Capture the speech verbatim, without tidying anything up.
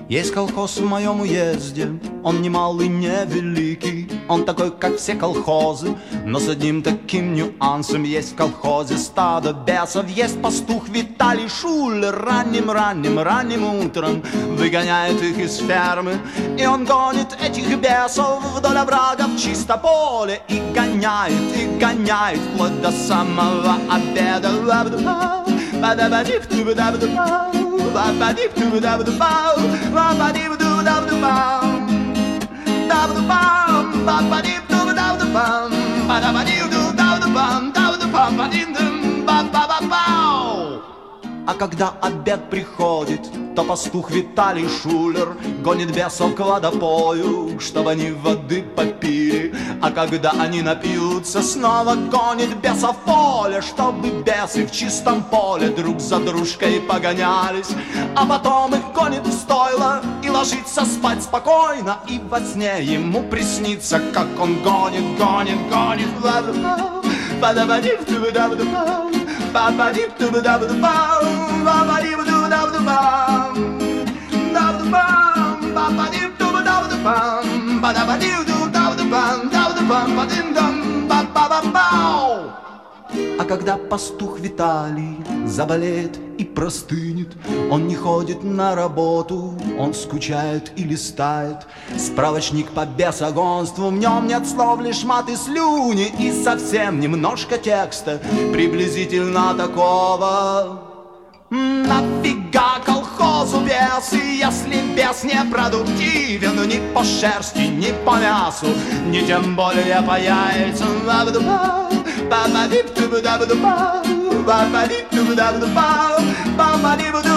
Есть колхоз в моем уезде, он не малый, не великий, он такой, как все колхозы, но с одним таким нюансом. Есть в колхозе стадо бесов, есть пастух Виталий Шулер. Ранним-ранним, ранним утром выгоняет их из фермы, и он гонит этих бесов вдоль оврага в чисто поле и гоняет, и гоняет вплоть до самого обеда. А когда обед приходит, то пастух Виталий Шулер гонит бесов к водопою, чтобы они воды попили. А когда они напьются, снова гонит бесов в поле, чтобы бесы в чистом поле друг за дружкой погонялись. А потом их гонит в стойло и ложится спать спокойно, и во сне ему приснится, как он гонит, гонит, гонит. А когда пастух Виталий заболеет и простынет, он не ходит на работу, он скучает и листает справочник по бесогонству. В нем нет слов, лишь мат и слюни, и совсем немножко текста приблизительно такого: нафига колхозу бесы, если бес не продуктивен ни по шерсти, ни по мясу, ни тем более по яйцам. Ba ba dip dip da ba da ba, ba ba dip dip da ba da ba, ba ba dip